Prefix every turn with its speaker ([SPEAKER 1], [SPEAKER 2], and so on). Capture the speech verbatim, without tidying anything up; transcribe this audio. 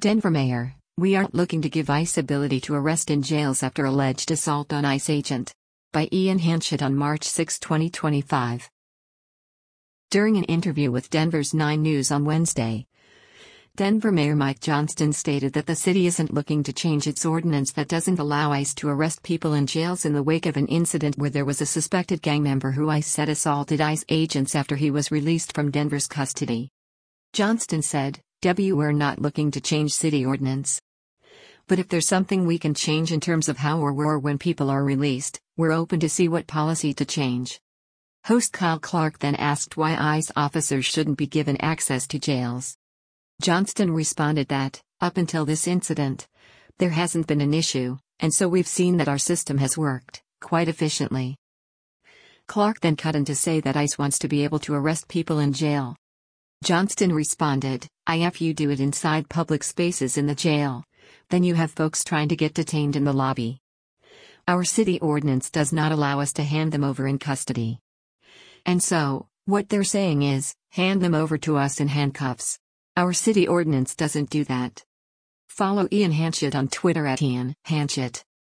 [SPEAKER 1] Denver Mayor, we aren't looking to give ICE ability to arrest in jails after alleged assault on ICE agent. By Ian Hanchett on March sixth, twenty twenty-five. During an interview with Denver's nine News on Wednesday, Denver Mayor Mike Johnston stated that the city isn't looking to change its ordinance that doesn't allow ICE to arrest people in jails in the wake of an incident where there was a suspected gang member who ICE said assaulted ICE agents after he was released from Denver's custody. Johnston said, "W We're not looking to change city ordinance. But if there's something we can change in terms of how or where when people are released, we're open to see what policy to change." Host Kyle Clark then asked why ICE officers shouldn't be given access to jails. Johnston responded that, up until this incident, there hasn't been an issue, and so we've seen that our system has worked quite efficiently. Clark then cut in to say that ICE wants to be able to arrest people in jail. Johnston responded, "If you do it inside public spaces in the jail, then you have folks trying to get detained in the lobby. Our city ordinance does not allow us to hand them over in custody. And so, what they're saying is, hand them over to us in handcuffs. Our city ordinance doesn't do that." Follow Ian Hanchett on Twitter at Ian Hanchett.